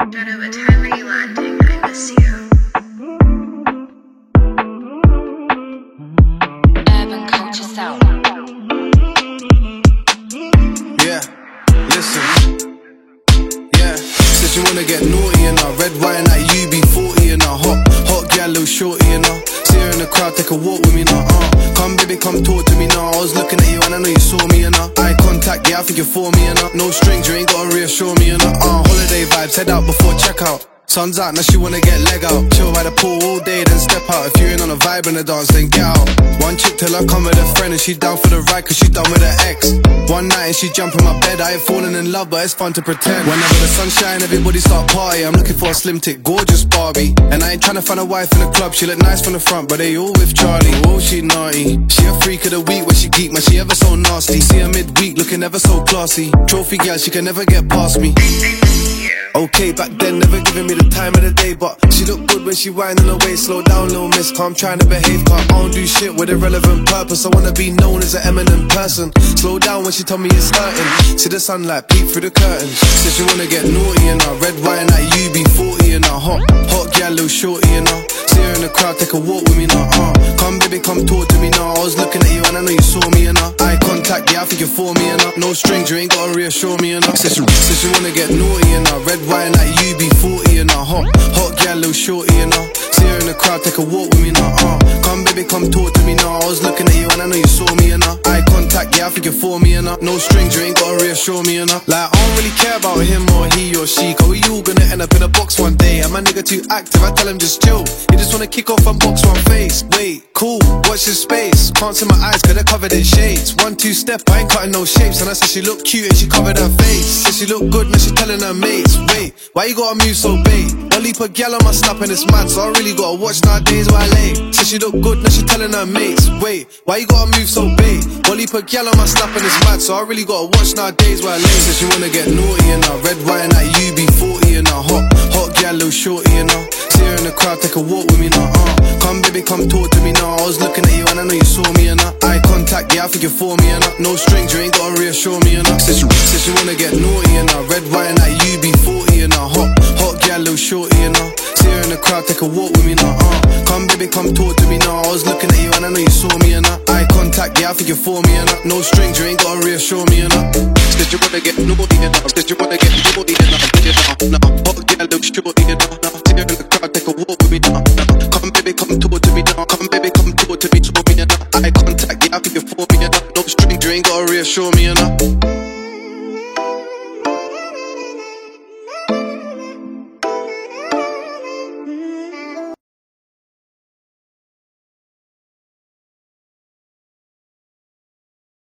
Don't know what time are you landing? I miss you. Urban Culture Sound. Yeah, listen. Yeah, said you wanna get naughty and red wine like UB40 and hot gal, little shorty and see her in the crowd, take a walk with me now. Come baby, come talk to me now. I was looking at you and I know you saw me and eye contact, yeah, I think you're for me and no strings, you ain't gotta reassure me and holiday vibes, head out before checkout. Sun's out, now she wanna get leg out. Chill by the pool all day, then step out. If you ain't on a vibe in the dance, then get out. One chick till I come with a friend and she down for the ride cause she done with her ex. One night and she jump in my bed, I ain't falling in love but it's fun to pretend. Whenever the sun shine, everybody start partying. I'm looking for a slim tick, gorgeous Barbie. And I ain't trying to find a wife in the club, she look nice from the front but they all with Charlie. Oh, she naughty, she a freak of the week when she geek, man, she ever so nasty. See her midweek looking ever so classy. Trophy girl, she can never get past me. Okay, back then, never giving me the time of the day, but she look good when she winding her waist. Slow down, little miss, I'm trying to behave, cause I don't do shit with a relevant purpose. I wanna be known as an eminent person. Slow down when she told me it's hurting. See the sunlight peek through the curtains. Said she wanna get naughty and red wine like UB40 and hot gal, little shorty and see her in the crowd, take a walk with me now. Come baby, come talk to me now. I was looking at you and I know you saw me and eye contact, yeah, I think you're for me and no strings, you ain't gotta reassure me and said she wanna get naughty and red wine like UB40 and hot gal, little shorty and see her in the crowd, take a walk with me now. Come baby, come talk to me now. I was looking at you and I know you saw me and eye contact, yeah, I think you're for me and no strings, you ain't gotta reassure me and like I don't really care about him or he or she, cause we all gonna end up in a box one day. And my nigga too active, I tell him just chill. He just wanna kick off and box one face. Wait, cool, watch his space. Can't see my eyes cause they're covered in shades. 1-2 step, I ain't cutting no shapes. And I said she look cute and she covered her face. Said she look good, now she telling her mates. Wait, why you gotta move so bait? One leap a gal on my snap and it's mad, so I really gotta watch nowadays while I lay. Said she look good, now she telling her mates. Wait, why you gotta move so bait? One leap a gal on my snap and it's mad, so I really gotta watch nowadays while I lay. Said she wanna get naughty and red wine like UB40 and hot gal, little shorty and see her in the crowd, take a walk with me now. Come baby, come talk to me now. I was looking at you and I know you saw me and eye contact, yeah, I think you're for me and no strings, you ain't gotta reassure me and said she wanna get naughty and red wine like UB40 and hot gal, little shorty and see her in the crowd, take a walk with me now. Come baby, come talk to me now. I was looking at you and I know you saw me and eye contact, yeah, I think you're for me and no strings, you ain't gotta reassure me and said you wanna get naughty and said you wanna get naughty and hot gal, little shorty and see her in the crowd, take a walk with me now. Come baby, come talk to me now. Come baby, come talk to me, show me and eye contact, yeah, I think you're for me and no strings, you ain't gotta reassure me and